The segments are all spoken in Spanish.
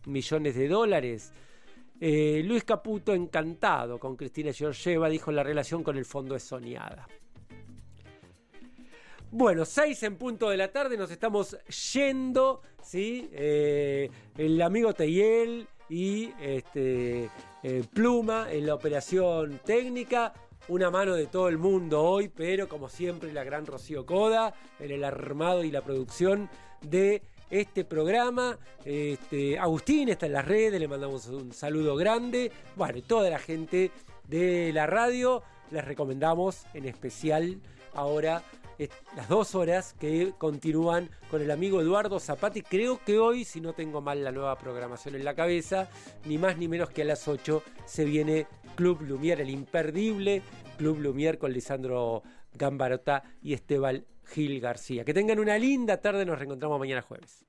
millones de dólares. Luis Caputo, encantado con Cristina Georgieva, dijo: la relación con el fondo es soñada. Bueno, 6 en punto de la tarde, nos estamos yendo, ¿sí? El amigo Teiel y Pluma en la operación técnica. Una mano de todo el mundo hoy, pero como siempre la gran Rocío Coda en el armado y la producción de este programa. Agustín está en las redes, le mandamos un saludo grande. Bueno, y toda la gente de la radio, les recomendamos en especial ahora las 2 horas que continúan con el amigo Eduardo Zapati. Creo que hoy, si no tengo mal la nueva programación en la cabeza, ni más ni menos que a las 8 se viene Club Lumière, el imperdible Club Lumière con Lisandro Gambarotá y Esteban Gil García. Que tengan una linda tarde, nos reencontramos mañana jueves.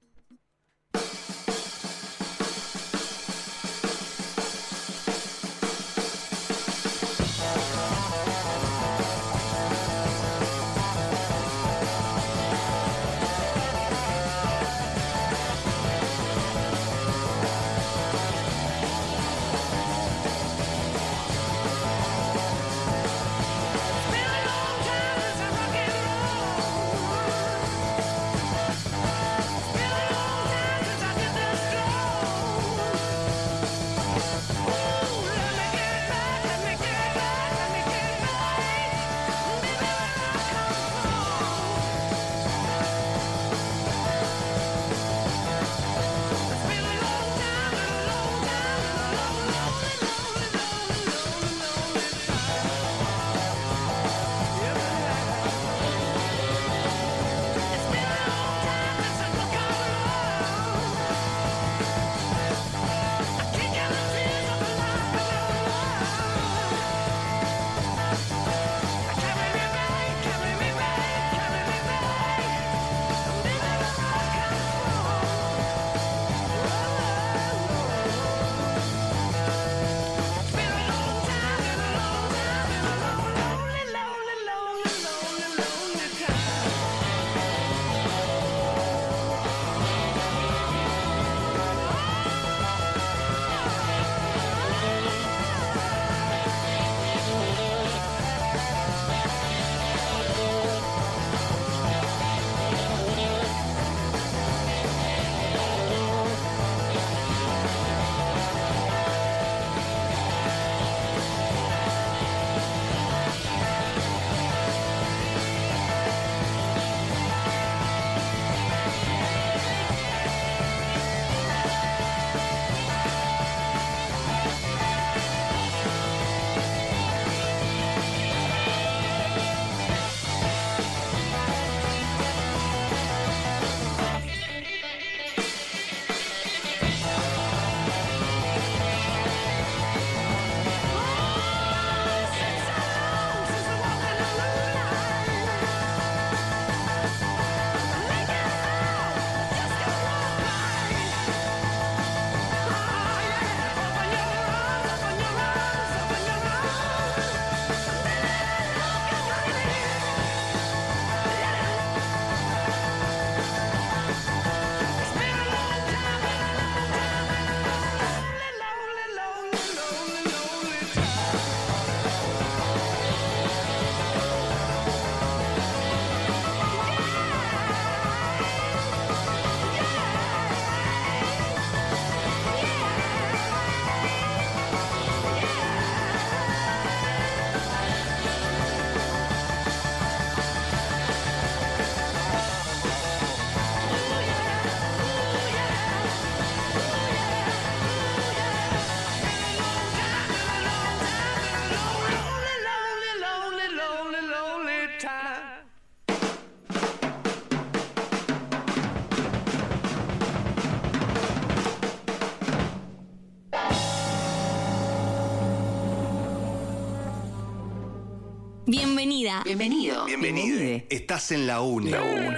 Bienvenida. Bienvenido. Bienvenida. Estás en la una. La una.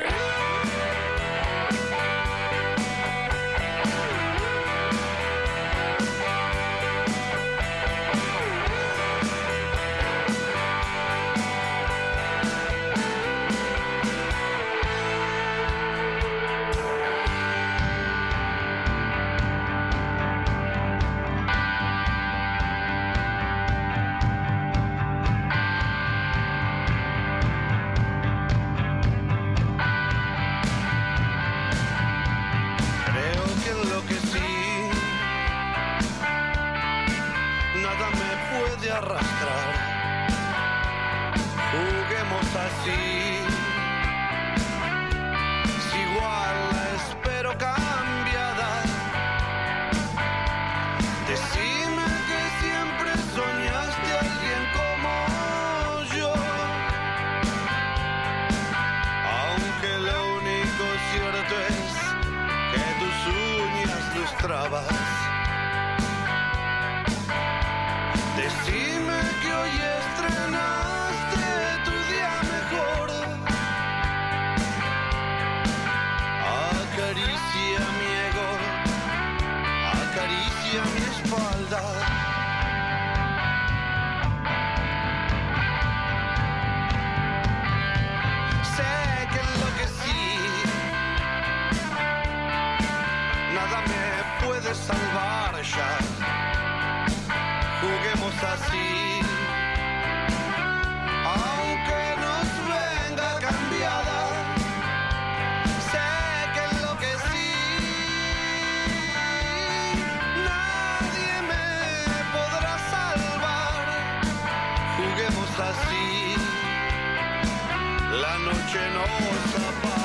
arrastrar. Juguemos así. Si igual la espero cambiada. Decime que siempre soñaste a alguien como yo. Aunque lo único cierto es que tus uñas lustrabas. Decime que hoy estrenaste tu día mejor. Acaricia mi ego, acaricia mi espalda. Sé que enloquecí, nada me puede salvar ya. Juguemos así, aunque nos venga cambiada. Sé que enloquecí, nadie me podrá salvar. Juguemos así, la noche nos apaña.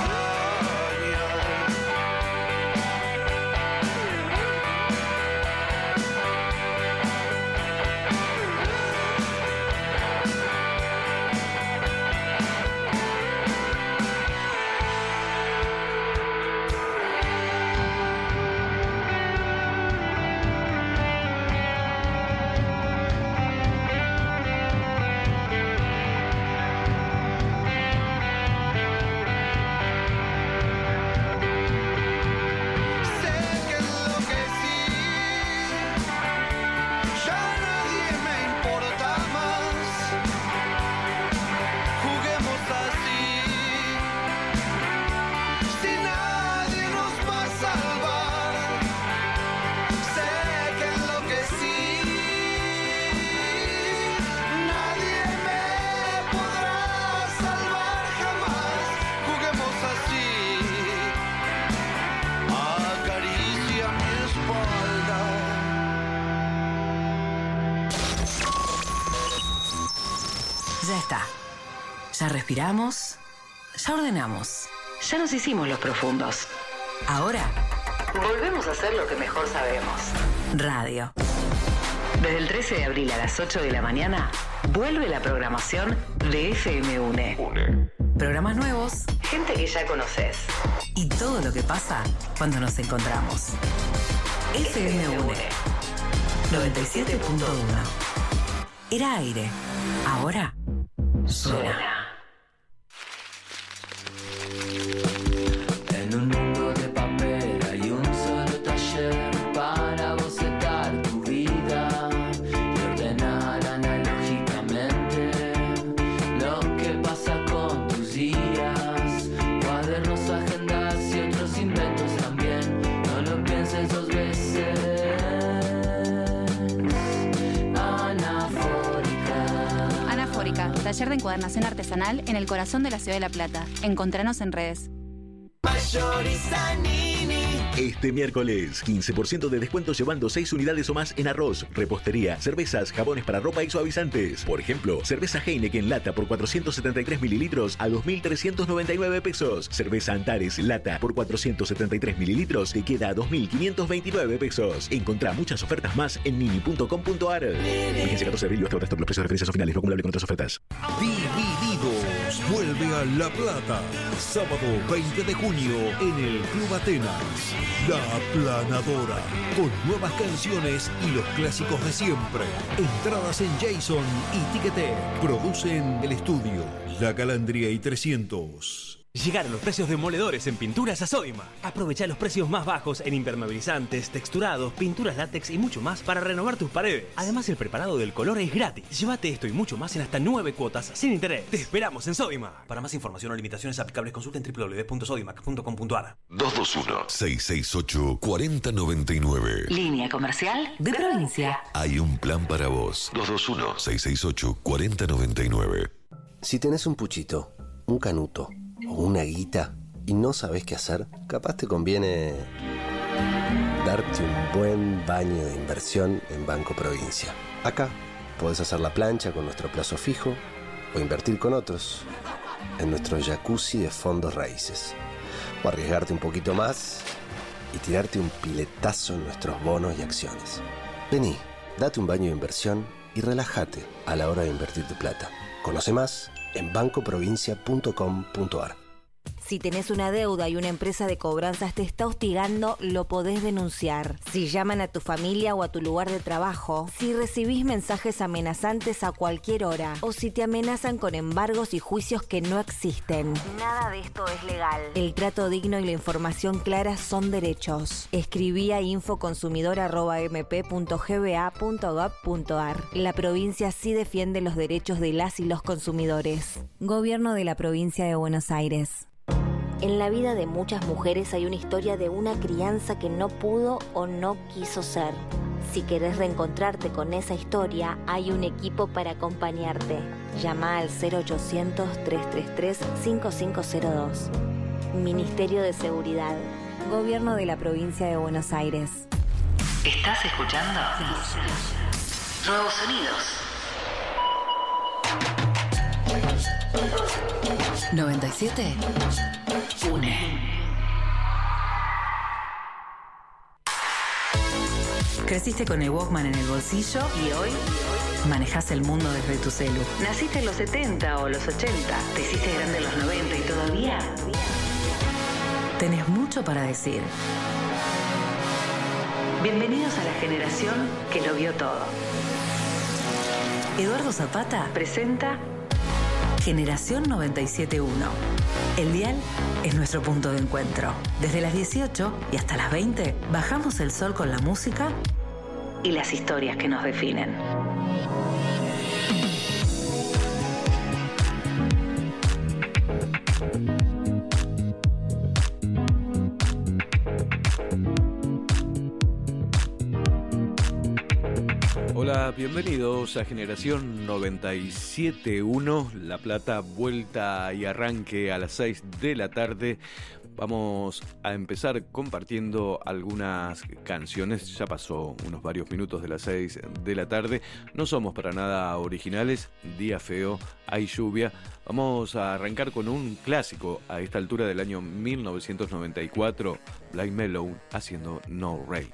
Ya está. Ya respiramos. Ya ordenamos. Ya nos hicimos los profundos. Ahora, volvemos a hacer lo que mejor sabemos. Radio. Desde el 13 de abril a las 8 de la mañana, vuelve la programación de FM UNE. Programas nuevos, gente que ya conoces. Y todo lo que pasa cuando nos encontramos. FM UNE 97.1. Era aire. Ahora suena. En un mundo de papel hay un solo taller para bocetar tu vida y ordenar analógicamente lo que pasa con tus días. Cuadernos, agendas y otros inventos también. No lo pienses dos veces. Anafórica, taller de encuadernación artesanal en el corazón de la ciudad de La Plata. Encontranos en redes. Este miércoles, 15% de descuento llevando 6 unidades o más en arroz, repostería, cervezas, jabones para ropa y suavizantes. Por ejemplo, cerveza Heineken lata por 473 mililitros a 2.399 pesos. Cerveza Antares lata por 473 mililitros te queda a 2.529 pesos. Encontrá muchas ofertas más en nini.com.ar. Vigencia 14 de abril hasta los precios de referencias o finales, no acumulable con otras ofertas. Divididos vuelve a La Plata. Sábado 20 de junio en el Club Atenas. La Aplanadora. Con nuevas canciones y los clásicos de siempre. Entradas en Jason y Ticketek. Producen El Estudio, La Calandria y 300. Llegaron los precios demoledores en Pinturas a Sodimac. Aprovecha los precios más bajos en impermeabilizantes, texturados, pinturas látex y mucho más para renovar tus paredes. Además, el preparado del color es gratis. Llévate esto y mucho más en hasta 9 cuotas sin interés. Te esperamos en Sodimac. Para más información o limitaciones aplicables, consulten www.sodimac.com.ar. 221-668-4099. Línea comercial de provincia. Hay un plan para vos. 221-668-4099. Si tenés un puchito, un canuto o una guita y no sabés qué hacer, capaz te conviene darte un buen baño de inversión en Banco Provincia. Acá Podés hacer la plancha con nuestro plazo fijo o invertir con otros en nuestro jacuzzi de fondos raíces. O arriesgarte un poquito más y tirarte un piletazo en nuestros bonos y acciones. Vení, date un baño de inversión y relájate a la hora de invertir tu plata. Conoce más en bancoprovincia.com.ar. Si tenés una deuda y una empresa de cobranzas te está hostigando, lo podés denunciar. Si llaman a tu familia o a tu lugar de trabajo, si recibís mensajes amenazantes a cualquier hora, o si te amenazan con embargos y juicios que no existen. Nada de esto es legal. El trato digno y la información clara son derechos. Escribí a infoconsumidor@mp.gba.gov.ar. La provincia sí defiende los derechos de las y los consumidores. Gobierno de la Provincia de Buenos Aires. En la vida de muchas mujeres hay una historia de una crianza que no pudo o no quiso ser. Si querés reencontrarte con esa historia, hay un equipo para acompañarte. Llama al 0800-333-5502. Ministerio de Seguridad. Gobierno de la Provincia de Buenos Aires. ¿Estás escuchando? Nuevos sonidos. 97 une. Creciste con el Walkman en el bolsillo y hoy manejás el mundo desde tu celu. Naciste en los 70 o los 80, te hiciste grande en los 90 y todavía tenés mucho para decir. Bienvenidos a la generación que lo vio todo. Eduardo Zapata presenta Generación 97.1. El dial es nuestro punto de encuentro. Desde las 18 y hasta las 20 bajamos el sol con la música y las historias que nos definen. Hola, bienvenidos a Generación 97.1, La Plata, vuelta y arranque a las 6 de la tarde. Vamos a empezar compartiendo algunas canciones. Ya pasó unos varios minutos de las 6 de la tarde. No somos para nada originales. Día feo, hay lluvia. Vamos a arrancar con un clásico a esta altura del año 1994. Blind Mellow haciendo No Rain.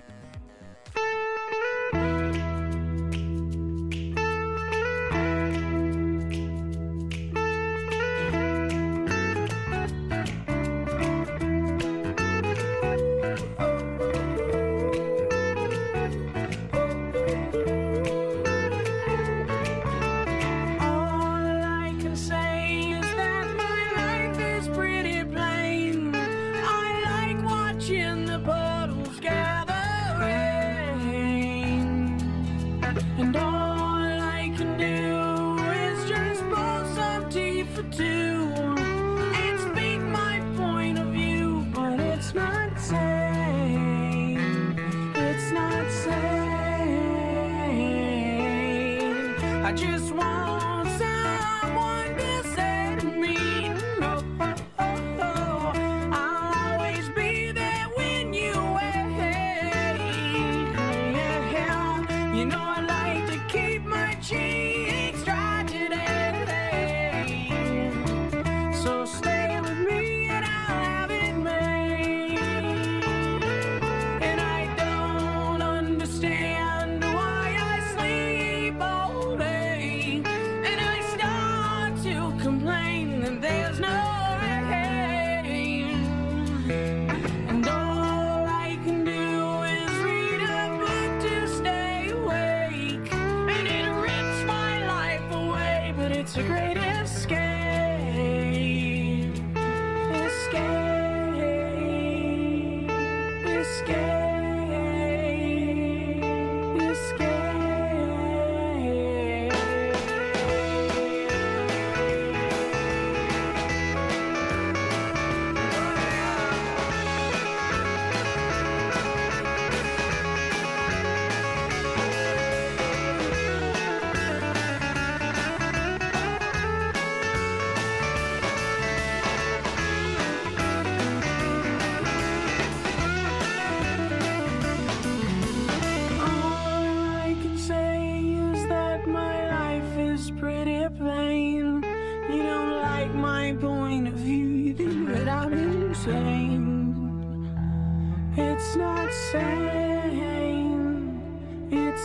Understand why I sleep all day.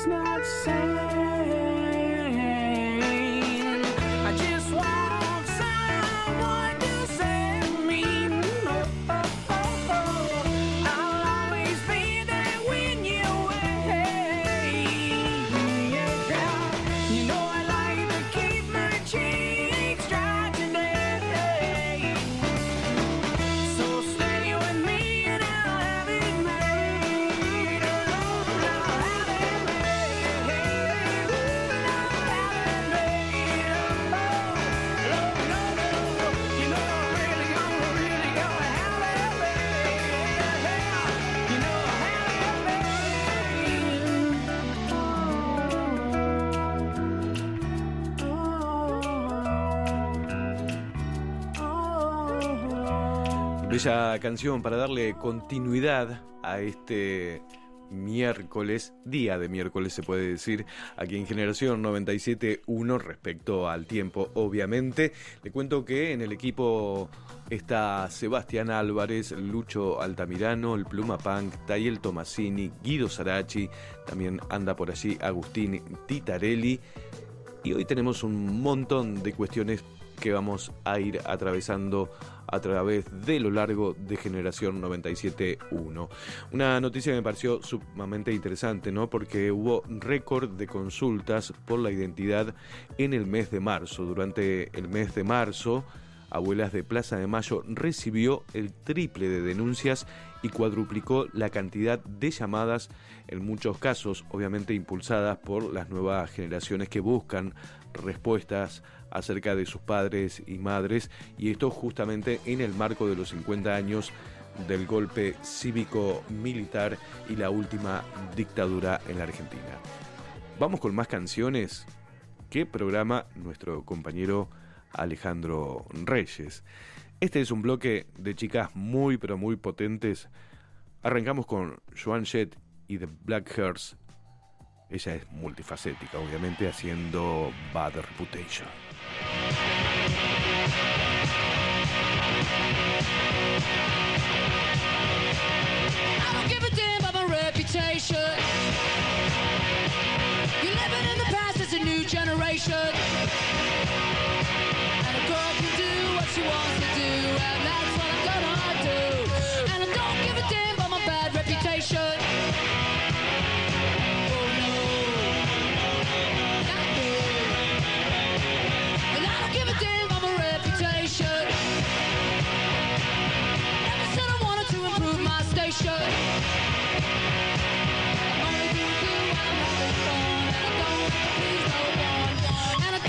it's not sane. I just want someone to set me. I'll always be there when you're away. Yeah. You know I like to keep my cheeks dry today. So stay with me and I'll have it made. I'll have it made. I'll have it made. Oh, no, no, you know I'm really gonna have it made. You know I have Bella canción para darle continuidad a este miércoles, día de miércoles se puede decir, aquí en Generación 97.1 respecto al tiempo, obviamente. Le cuento que en el equipo está Sebastián Álvarez, Lucho Altamirano, el Pluma Punk, Tayel Tomasini, Guido Sarachi, también anda por allí Agustín Titarelli. Y hoy tenemos un montón de cuestiones que vamos a ir atravesando a través de lo largo de Generación 97.1. Una noticia que me pareció sumamente interesante, ¿no? Porque hubo récord de consultas por la identidad en el mes de marzo. Durante el mes de marzo, Abuelas de Plaza de Mayo recibió el triple de denuncias y cuadruplicó la cantidad de llamadas, en muchos casos obviamente impulsadas por las nuevas generaciones que buscan respuestas acerca de sus padres y madres, y esto justamente en el marco de los 50 años del golpe cívico-militar y la última dictadura en la Argentina. Vamos con más canciones que programa nuestro compañero Alejandro Reyes. Este es un bloque de chicas muy pero muy potentes. Arrancamos con Joan Jett y The Black Hearts. Ella es multifacética, obviamente, haciendo Bad Reputation. I don't give a damn about my reputation. You're living in the past, it's a new generation. And a girl can do what she wants to do, and that's what I'm gonna do. And I don't give a damn about my bad reputation. Oh no, not me. And I don't give a damn about my reputation. Never said I wanted to improve my station. I'm only doing good when I'm having fun, and I don't wanna please no one. And I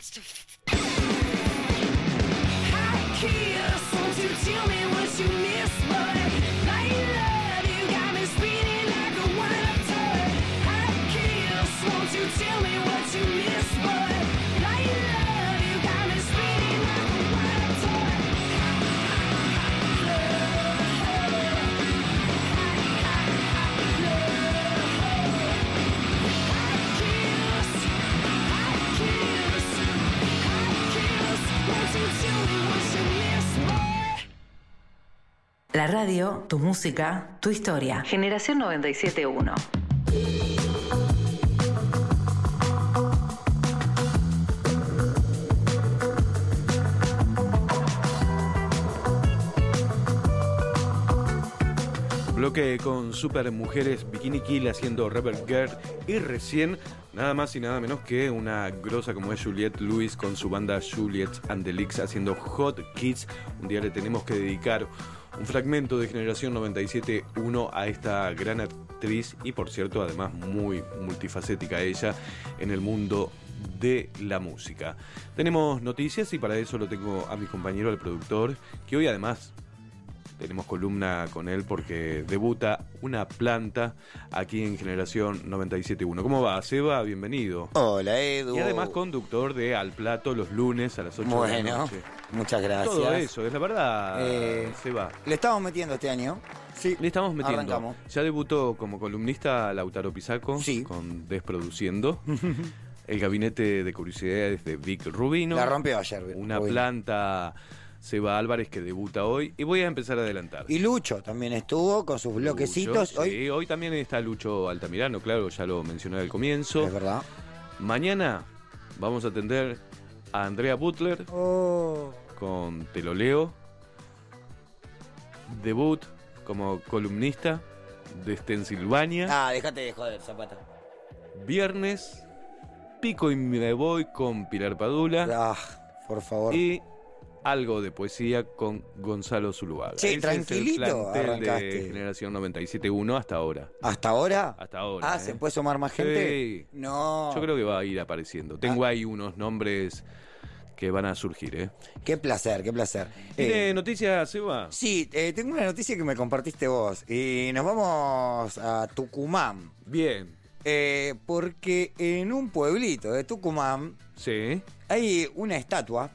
La radio, tu música, tu historia. Generación 97.1. Bloque con super mujeres, Bikini Kill haciendo Rebel Girl y recién nada más y nada menos que una grosa como es Juliette Lewis con su banda Juliette and the Leaks haciendo Hot Kids. Un día le tenemos que dedicar un fragmento de Generación 97.1 a esta gran actriz y por cierto además muy multifacética ella en el mundo de la música. Tenemos noticias y para eso lo tengo a mi compañero el productor, que hoy además tenemos columna con él porque debuta una planta aquí en Generación 97.1. ¿Cómo va, Seba? Bienvenido. Hola, Edu. Y además conductor de Al Plato los lunes a las 8 de la noche. Muchas gracias. Todo eso, es la verdad, Seba. ¿Le estamos metiendo este año? Sí. Le estamos metiendo. Arrancamos. Ya debutó como columnista Lautaro Pisaco con Desproduciendo. El gabinete de curiosidades de Vic Rubino. La rompió ayer. Una planta... Seba Álvarez que debuta hoy y voy a empezar a adelantar. Y Lucho también estuvo con sus bloquecitos. Lucho, sí, hoy también está Lucho Altamirano, claro, ya lo mencioné al comienzo. Es verdad. Mañana vamos a atender a Andrea Butler con Te lo leo. Debut como columnista de Stencilvania. Ah, déjate de joder, Zapata. Viernes, Pico y me voy con Pilar Padula. Ah, por favor. Y algo de poesía con Gonzalo Zuluaga. Sí, ese tranquilito es el plantel arrancaste. de Generación 97.1 hasta ahora. ¿Hasta ahora? Hasta ahora. Ah, ¿se puede sumar más gente? Sí. No. Yo creo que va a ir apareciendo. Tengo ahí unos nombres que van a surgir, ¿eh? Qué placer, qué placer. ¿Tiene noticias, Seba? Sí, tengo una noticia que me compartiste vos. Y nos vamos a Tucumán. Bien. Porque en un pueblito de Tucumán hay una estatua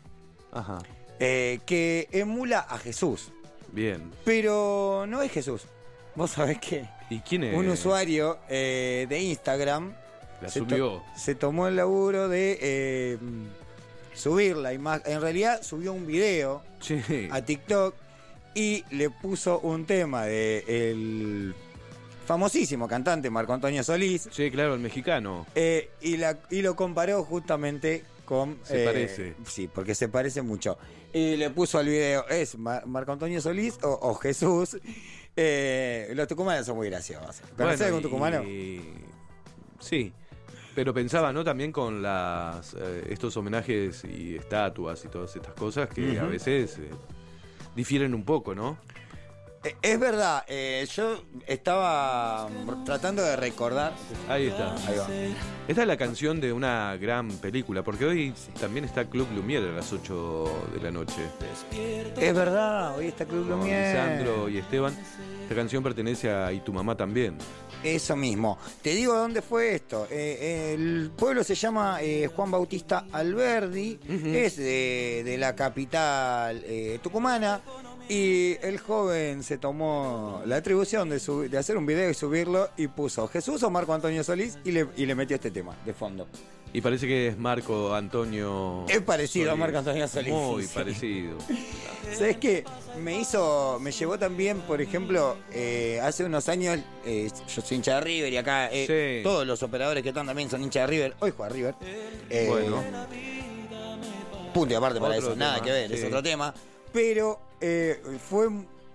que emula a Jesús. Bien. Pero no es Jesús. ¿Vos sabés qué? ¿Y quién es? Un usuario de Instagram la subió. Se tomó el laburo de subir la imagen. En realidad subió un video a TikTok y le puso un tema de el famosísimo cantante Marco Antonio Solís. Sí, claro, el mexicano. Y lo comparó justamente con... Se parece. Sí, porque se parece mucho. Y le puso al video, ¿es Marco Antonio Solís o Jesús? Los tucumanos son muy graciosos. ¿Conocés algún tucumano? Sí, pero pensaba, ¿no? También con estos homenajes y estatuas y todas estas cosas que a veces difieren un poco, ¿no? Es verdad, yo estaba tratando de recordar. Ahí está. Ahí va. Esta es la canción de una gran película, porque hoy también está Club Lumière a las 8 de la noche. Es verdad, hoy está Club Con Lumière. Lisandro y Esteban. Esta canción pertenece a Y tu mamá también. Eso mismo. Te digo dónde fue esto. El pueblo se llama Juan Bautista Alberdi, es de la capital tucumana. Y el joven se tomó la atribución de hacer un video y subirlo y puso Jesús o Marco Antonio Solís y le metió este tema de fondo. Y parece que es Marco Antonio. Es parecido Solís. a Marco Antonio Solís. Muy sí. parecido. ¿Sabes qué? Me llevó también, por ejemplo, hace unos años, yo soy hincha de River y acá todos los operadores que están también son hinchas de River. Hoy juega River. Bueno. Punto y aparte para Otro eso, nada tema, que ver, sí. es otro tema. Pero fue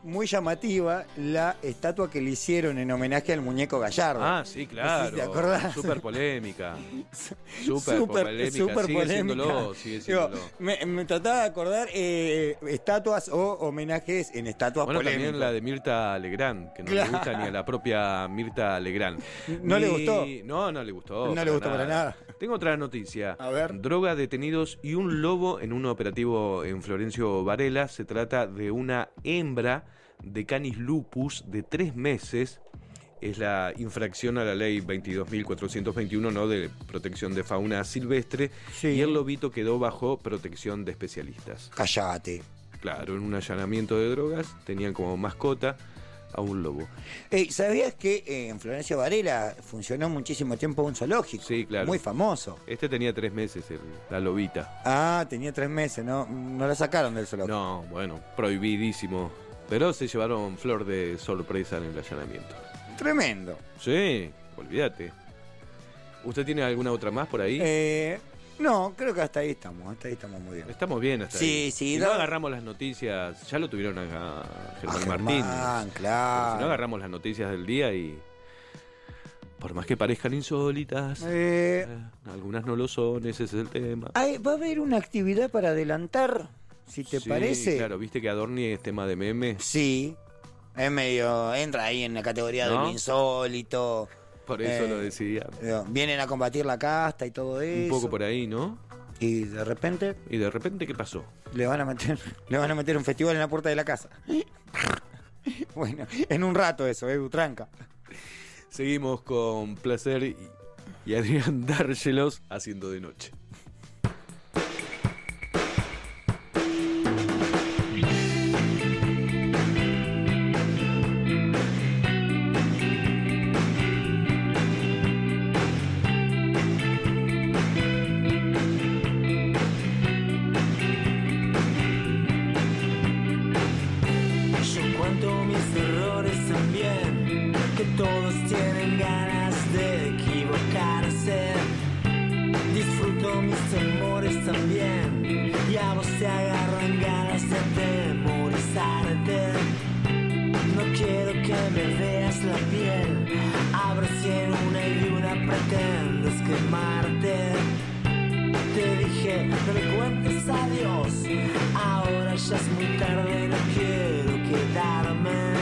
muy llamativa la estatua que le hicieron en homenaje al muñeco Gallardo. Ah, sí, claro. No sé si ¿te acordás? Súper polémica. Súper polémica. Sigue siéndolo, sigue siéndolo. Me trataba de acordar estatuas o homenajes en estatuas Bueno, polémicas. también la de Mirta Legrand, que no le gusta ni a la propia Mirta Legrand. ¿No le gustó? No le gustó. No le gustó para nada. Tengo otra noticia. A ver. Droga, detenidos y un lobo en un operativo en Florencio Varela. Se trata de una hembra de Canis lupus de 3 meses. Es la infracción a la ley 22.421, ¿no?, de protección de fauna silvestre. Sí. Y el lobito quedó bajo protección de especialistas. Cállate. Claro, en un allanamiento de drogas tenían como mascota a un lobo. ¿Sabías que en Florencio Varela funcionó muchísimo tiempo un zoológico? Sí, claro. Muy famoso. Este tenía 3 meses, la lobita. Ah, tenía 3 meses, no la sacaron del zoológico. No, bueno, prohibidísimo. Pero se llevaron flor de sorpresa en el allanamiento. Tremendo. Sí, olvídate. ¿Usted tiene alguna otra más por ahí? No, creo que hasta ahí estamos muy bien. Estamos bien hasta Sí, ahí. sí, Si da- no agarramos las noticias, ya lo tuvieron a Germán Germán, Martínez. claro. Si no agarramos las noticias del día y... Por más que parezcan insólitas, algunas no lo son, ese es el tema. ¿Va a haber una actividad para adelantar? Si te Sí, parece. Claro, ¿viste que Adorni es tema de meme? Sí. Es medio. Entra ahí en la categoría de ¿No? lo insólito. Por eso lo decía. Vienen a combatir la casta y todo eso. Un poco por ahí, ¿no? Y de repente. ¿Y de repente qué pasó? Le van a meter un festival en la puerta de la casa. Bueno, en un rato eso, Tranca. Seguimos con Placer y Adrián Dárgelos haciendo de noche. Yo cuento mis errores también, que todos tienen ganas de equivocarse. Disfruto mis temores también, y a vos te agarran ganas de atemorizarte. No quiero que me veas la piel, abres y en una y de una pretendes quemarte. Te dije, no me cuentes adiós, ahora ya es muy tarde, no quiero quedarme.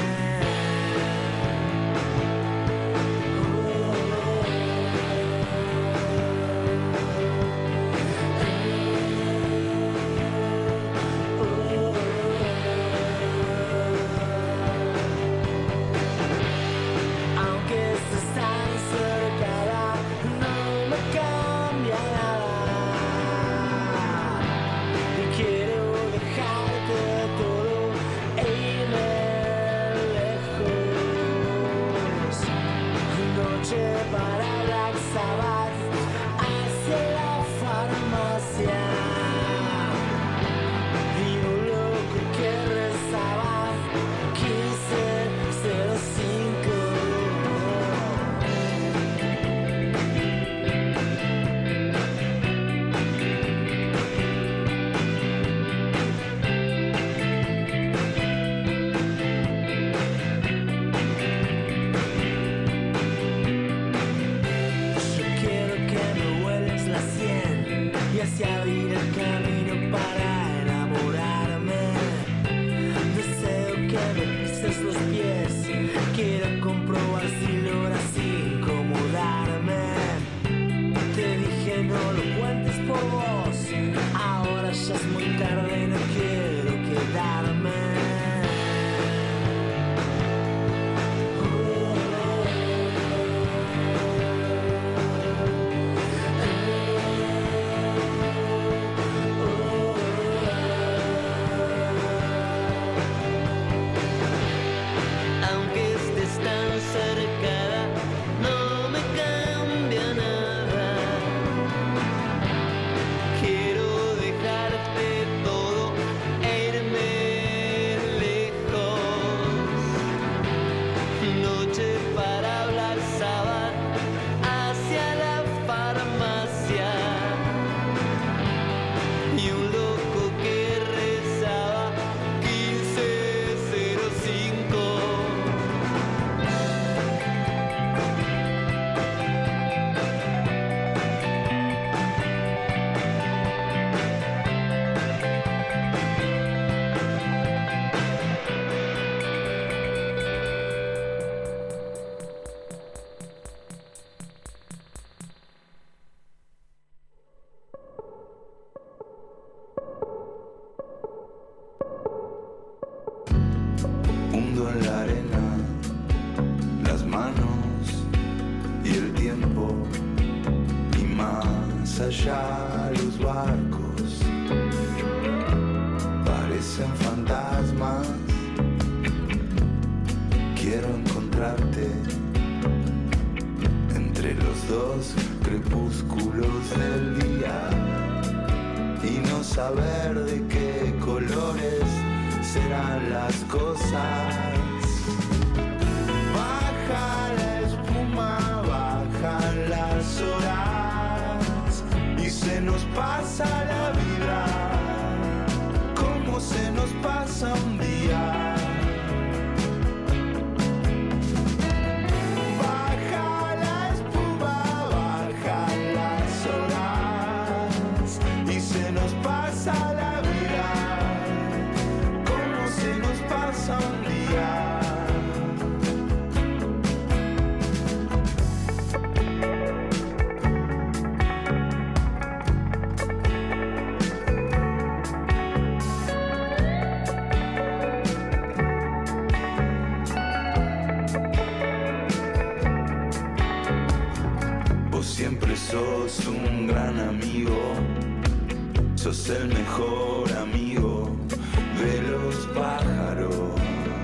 Aunque estés tan cerca, no me cambia nada. Y quiero dejarte todo e irme lejos. Noche para Black Sabbath, hacia la farmacia. Y un loco que rezaba 1505. Yo quiero que me vueles la sien y así abrir el camino para enamorarme. Deseo que me pises los pies, quiero comprobar si logras incomodarme. Te dije no lo cuentes por vos, ahora ya es muy tarde, no quiero quedarme. Aunque estés tan cerca, no me cambia nada. Quiero dejarte todo allá los barcos parecen fantasmas. Quiero encontrarte entre los dos crepúsculos del día y no saber de qué colores serán las cosas. Baja la espuma, bajan las horas y se nos pasa la vida como se nos pasa un día. Baja la espuma, bajan las horas y se nos pasa la vida como se nos pasa un día. Siempre sos un gran amigo, sos el mejor amigo de los pájaros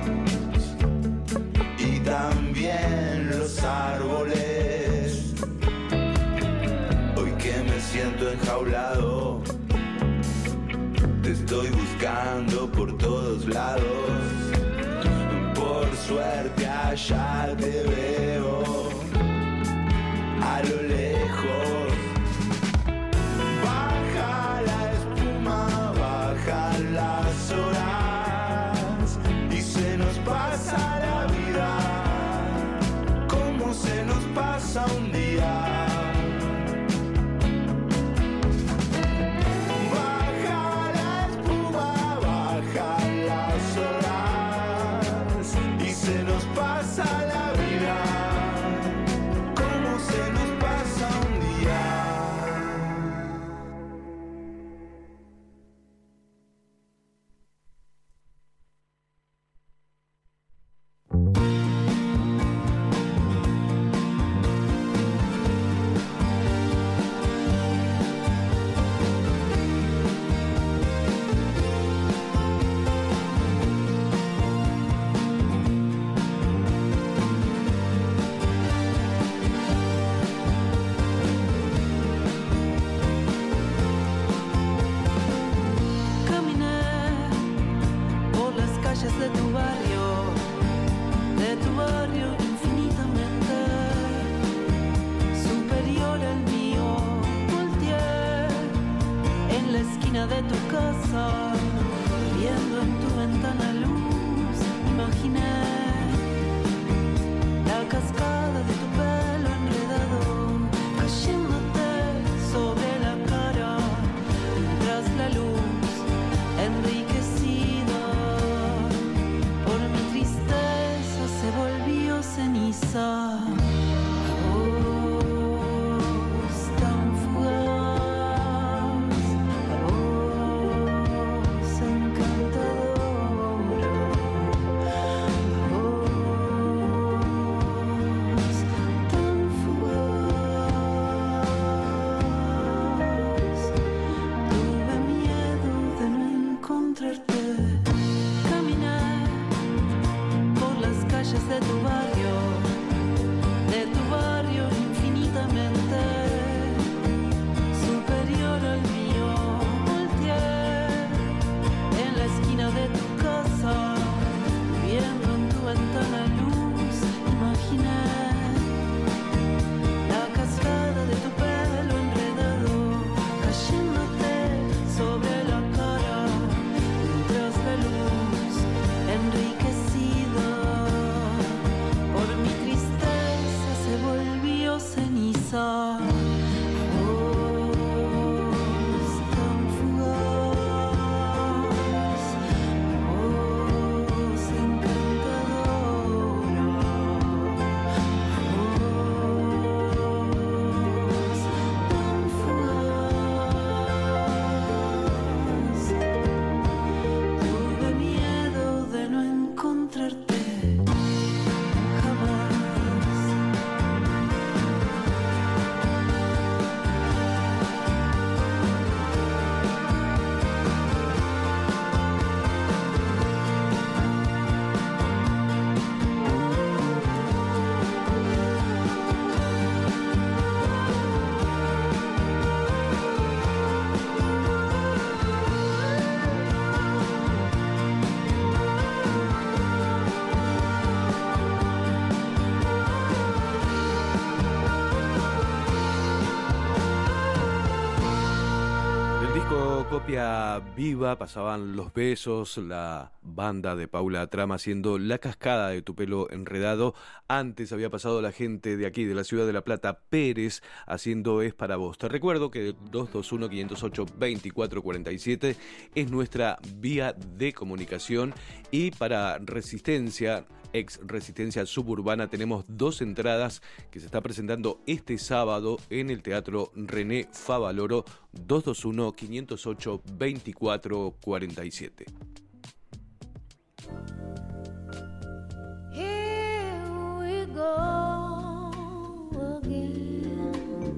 y también los árboles. Hoy que me siento enjaulado, te estoy buscando por todos lados. Por suerte allá te veo a lo lejos. Baja la espuma, bajan las horas y se nos pasa la vida como se nos pasa un día. Baja la espuma, bajan las horas y se nos pasa la vida como se nos pasa un día. Caminé por las calles de tu barrio infinitamente superior al mío. Volteé en la esquina de tu casa, viendo en tu ventana luz, imaginé la cascada de tu pelo enredado cayéndote sobre la cara, mientras la luz enriquecida por mi tristeza se volvió ceniza. A vos tan fugaz, a vos encantadora, a vos copia viva, pasaban Los Besos, la banda de Paula Trama haciendo La Cascada de Tu Pelo Enredado. Antes había pasado la gente de aquí, de la ciudad de La Plata, Pérez, haciendo Es para Vos. Te recuerdo que 221-508-2447 es nuestra vía de comunicación, y para Resistencia, ex Resistencia Suburbana, tenemos 2 entradas que se está presentando este sábado en el Teatro René Favaloro, 221-508-2447. Here we go again.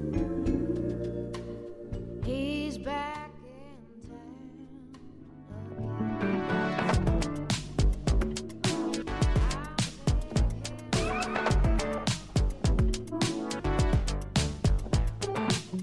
He's back in town.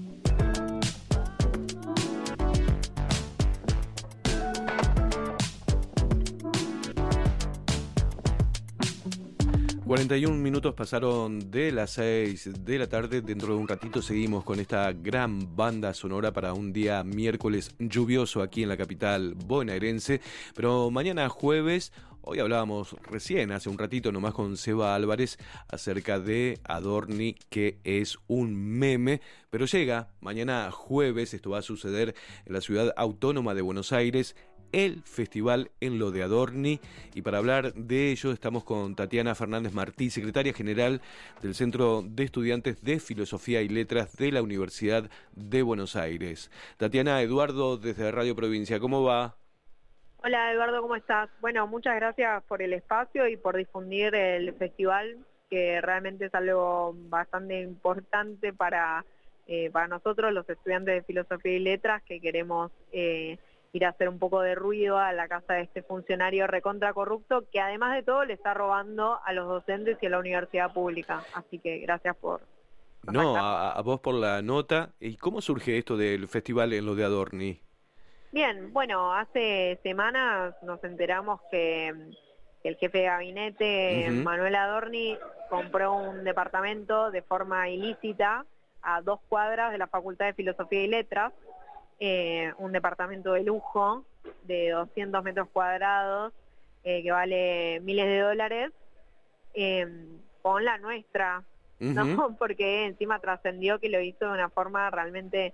41 minutos pasaron de las 6 de la tarde. Dentro de un ratito seguimos con esta gran banda sonora para un día miércoles lluvioso aquí en la capital bonaerense. Pero mañana jueves, hoy hablábamos recién, hace un ratito nomás, con Seba Álvarez acerca de Adorni, que es un meme, pero llega mañana jueves. Esto va a suceder en la ciudad autónoma de Buenos Aires, el festival En lo de Adorni, y para hablar de ello estamos con Tatiana Fernández Martí, secretaria general del Centro de Estudiantes de Filosofía y Letras de la Universidad de Buenos Aires. Tatiana, Eduardo desde Radio Provincia, ¿cómo va? Hola Eduardo, ¿cómo estás? Bueno, muchas gracias por el espacio y por difundir el festival, que realmente es algo bastante importante para nosotros, los estudiantes de Filosofía y Letras, que queremos ir a hacer un poco de ruido a la casa de este funcionario recontra corrupto, que además de todo le está robando a los docentes y a la universidad pública. Así que gracias por... No, a vos por la nota. ¿Y cómo surge esto del festival En lo de Adorni? Bien, bueno, hace semanas nos enteramos que el jefe de gabinete, Manuel Adorni, compró un departamento de forma ilícita a 2 cuadras de la Facultad de Filosofía y Letras, un departamento de lujo de 200 metros cuadrados que vale miles de dólares, con la nuestra, ¿no? Porque encima trascendió que lo hizo de una forma realmente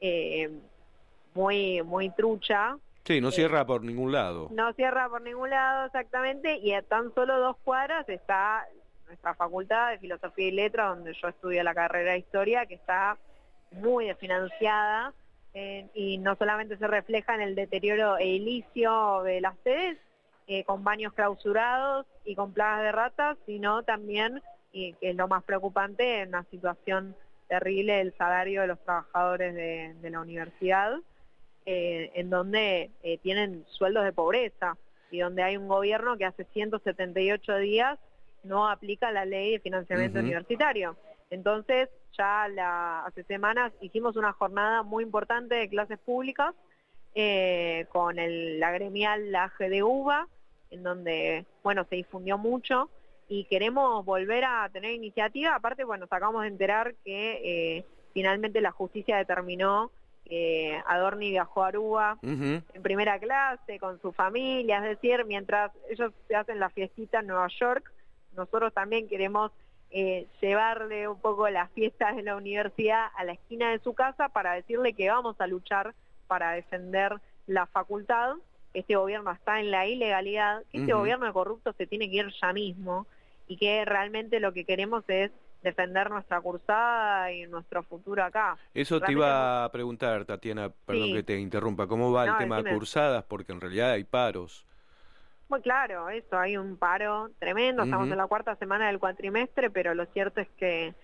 muy trucha. Sí, no cierra por ningún lado. No cierra por ningún lado, exactamente, y a tan solo 2 cuadras está nuestra Facultad de Filosofía y Letras, donde yo estudio la carrera de Historia, que está muy desfinanciada, y no solamente se refleja en el deterioro edilicio de las sedes, con baños clausurados y con plagas de ratas, sino también, y que es lo más preocupante, en una situación terrible del salario de los trabajadores de la universidad, en donde tienen sueldos de pobreza, y donde hay un gobierno que hace 178 días no aplica la ley de financiamiento universitario. Entonces, hace semanas hicimos una jornada muy importante de clases públicas con la gremial, la GDUBA, en donde, bueno, se difundió mucho, y queremos volver a tener iniciativa. Aparte, bueno, nos acabamos de enterar que finalmente la justicia determinó que Adorni viajó a Aruba en primera clase con su familia, es decir, mientras ellos se hacen la fiestita en Nueva York, nosotros también queremos llevarle un poco las fiestas de la universidad a la esquina de su casa, para decirle que vamos a luchar para defender la facultad. Este gobierno está en la ilegalidad, que este gobierno de corrupto se tiene que ir ya mismo, y que realmente lo que queremos es defender nuestra cursada y nuestro futuro acá. Eso realmente te iba a preguntar, Tatiana, perdón que te interrumpa, ¿cómo va el tema de cursadas? Porque en realidad hay paros. Muy claro, eso, hay un paro tremendo, estamos en la 4ª semana del cuatrimestre, pero lo cierto es que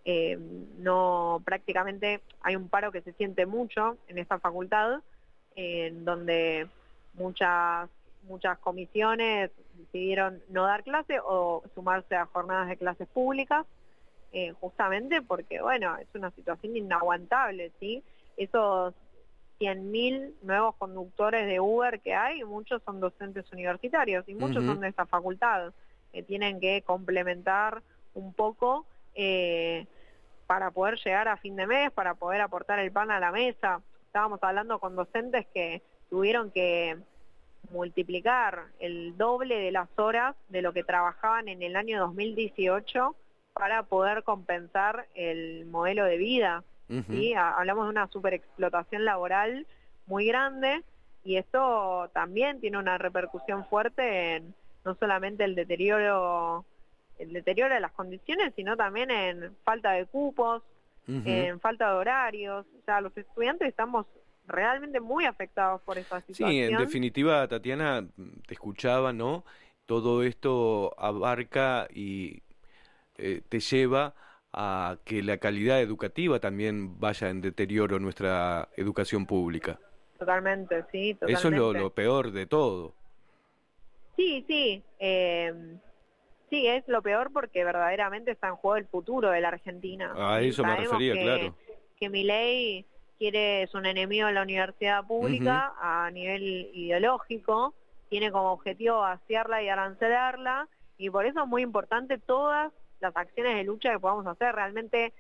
no, prácticamente hay un paro que se siente mucho en esta facultad, en donde muchas comisiones decidieron no dar clase o sumarse a jornadas de clases públicas, justamente porque, bueno, es una situación inaguantable, ¿sí? Esos 100.000 nuevos conductores de Uber que hay, muchos son docentes universitarios y muchos son de esta facultad, que tienen que complementar un poco para poder llegar a fin de mes, para poder aportar el pan a la mesa. estábamos hablando con docentes que tuvieron que multiplicar el doble de las horas de lo que trabajaban en el año 2018 para poder compensar el modelo de vida. ¿Sí? Hablamos de una superexplotación laboral muy grande, y esto también tiene una repercusión fuerte en no solamente el deterioro de las condiciones, sino también en falta de cupos, en falta de horarios. O sea, los estudiantes estamos realmente muy afectados por esa situación. Sí, en definitiva, Tatiana, te escuchaba, ¿no? Todo esto abarca y te lleva a que la calidad educativa también vaya en deterioro en nuestra educación pública. Totalmente, sí, totalmente. Eso es lo peor de todo. Sí, sí. Sí, es lo peor porque verdaderamente está en juego el futuro de la Argentina. A eso me Sabemos refería, claro. Que Milei es un enemigo de la universidad pública a nivel ideológico, tiene como objetivo vaciarla y arancelarla, y por eso es muy importante todas las acciones de lucha que podamos hacer. Realmente,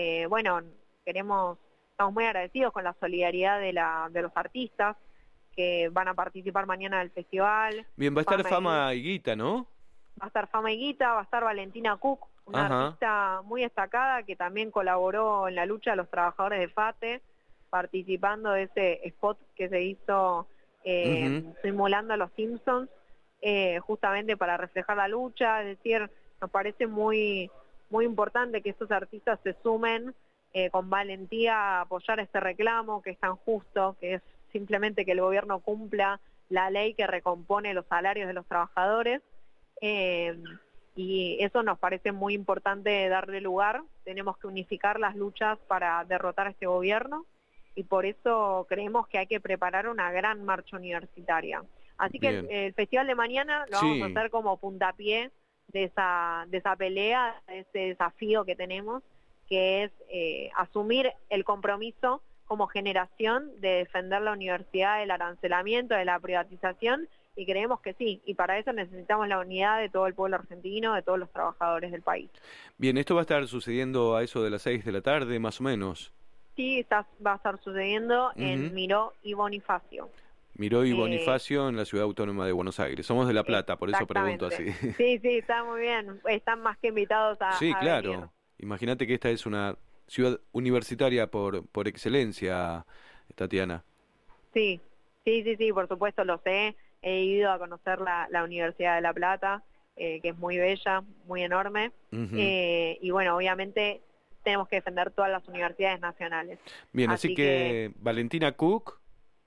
estamos muy agradecidos con la solidaridad de los artistas que van a participar mañana del festival. Bien, va a estar Fama y Guita, ¿no? Va a estar Fama y Guita, va a estar Valentina Cook, una artista muy destacada que también colaboró en la lucha de los trabajadores de FATE, participando de ese spot que se hizo simulando a los Simpsons, justamente para reflejar la lucha. Es decir, nos parece muy, muy importante que estos artistas se sumen con valentía a apoyar este reclamo que es tan justo, que es simplemente que el gobierno cumpla la ley que recompone los salarios de los trabajadores. Y eso nos parece muy importante darle lugar. Tenemos que unificar las luchas para derrotar a este gobierno, y por eso creemos que hay que preparar una gran marcha universitaria. Así que el festival de mañana lo vamos a hacer como puntapié de esa pelea, de ese desafío que tenemos, que es asumir el compromiso como generación de defender la universidad del arancelamiento, de la privatización, y creemos que sí, y para eso necesitamos la unidad de todo el pueblo argentino, de todos los trabajadores del país. Bien, esto va a estar sucediendo a eso de las 6 de la tarde, más o menos. Sí, va a estar sucediendo en Miró y Bonifacio. Miró y Bonifacio en la Ciudad Autónoma de Buenos Aires. Somos de La Plata, por eso pregunto así. Sí, está muy bien. Están más que invitados a Sí, claro. venir. Imagínate que esta es una ciudad universitaria por excelencia, Tatiana. Sí, por supuesto, lo sé. He ido a conocer la Universidad de La Plata, que es muy bella, muy enorme. Y bueno, obviamente tenemos que defender todas las universidades nacionales. Bien, así que Valentina Cook,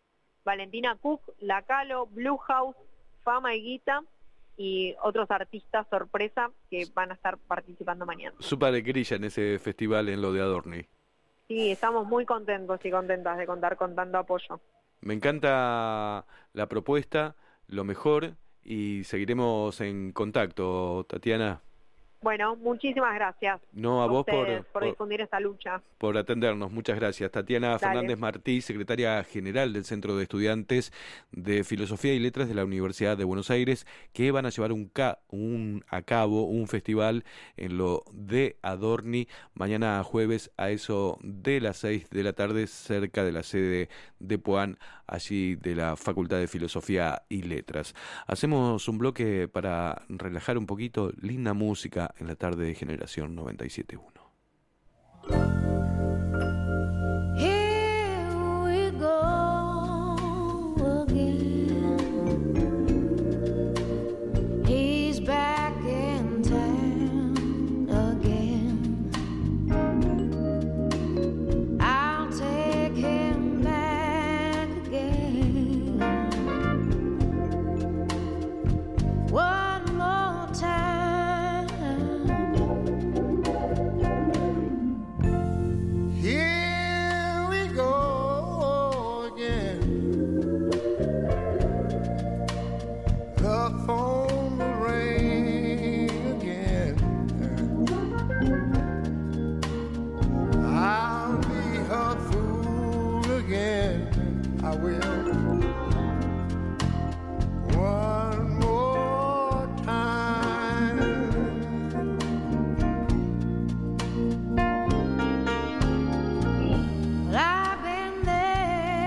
La Calo, Blue House, Fama y Guita, y otros artistas sorpresa que van a estar participando mañana. super grilla en ese festival en lo de Adorni. Sí, estamos muy contentos y contentas de contar con tanto apoyo. Me encanta la propuesta, lo mejor, y seguiremos en contacto, Tatiana. Bueno, muchísimas gracias. No, a vos por difundir esta lucha. Por atendernos, muchas gracias. Tatiana Fernández Martí, secretaria general del Centro de Estudiantes de Filosofía y Letras de la Universidad de Buenos Aires, que van a llevar a cabo un festival en lo de Adorni mañana jueves a eso de las 6 de la tarde, cerca de la sede de Puan, allí de la Facultad de Filosofía y Letras. Hacemos un bloque para relajar un poquito, linda música en la tarde de Generación 97.1. Here we go again. He's back in town again. I'll take him back again. One more time. Here we go again. The phone will ring again. I'll be her fool again. I will. One more time. I've been there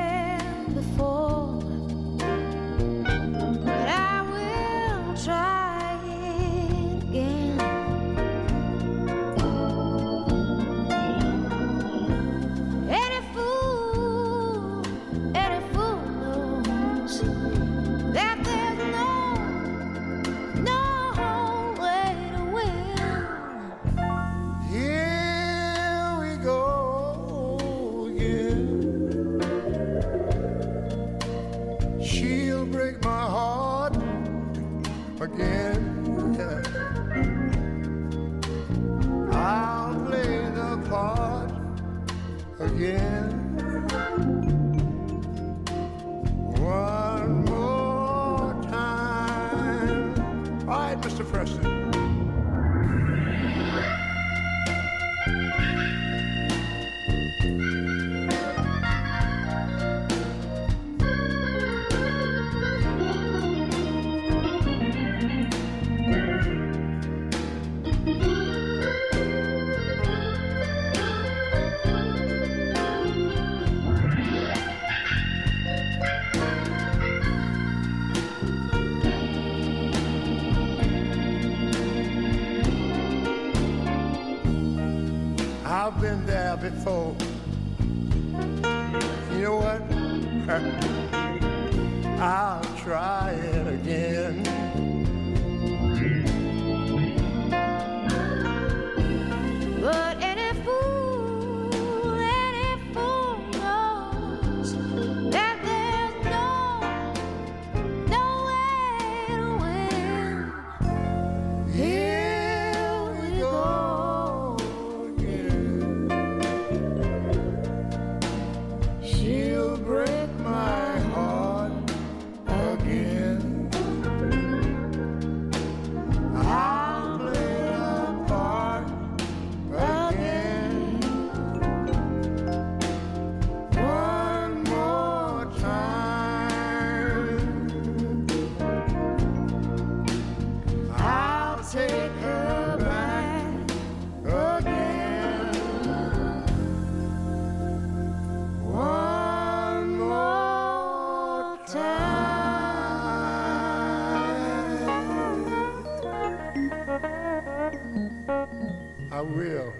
again. I'll play the part again. One more time. All right, Mr. Preston. I've been there before. You know what? I'll try it again. But any fool knows that there's no way to win. Here we go again. She'll break my heart again. I'll play the part again. One more time. I'll take her back again. One more time. I will.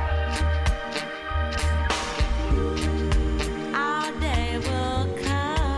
Our day will come.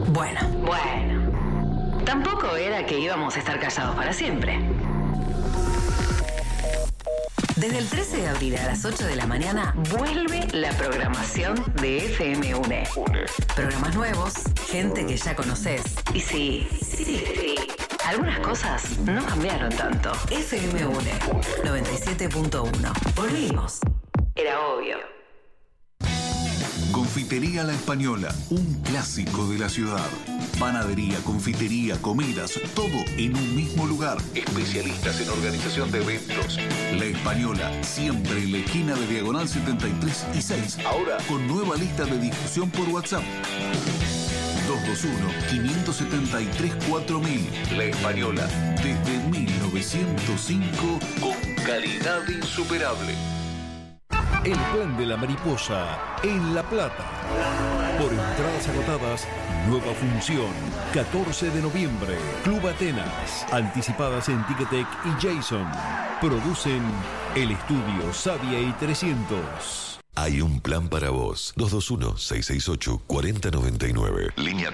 Bueno. Tampoco era que íbamos a estar callados para siempre. Desde el 13 de abril a las 8 de la mañana vuelve la programación de FM UNE. Programas nuevos, gente que ya conoces. Y sí. Algunas cosas no cambiaron tanto. FM UNE 97.1. Volvimos. Era obvio. Confitería La Española, un clásico de la ciudad. Panadería, confitería, comidas, todo en un mismo lugar. Especialistas en organización de eventos. La Española, siempre en la esquina de Diagonal 73 y 6. Ahora con nueva lista de discusión por WhatsApp. 221-573-4000. La Española, desde 1905, con calidad insuperable. El plan de la mariposa en La Plata. Por entradas agotadas, nueva función. 14 de noviembre, Club Atenas. Anticipadas en Ticketek y Jason. Producen El Estudio Savia y 300. Hay un plan para vos. 221-668-4099. Línea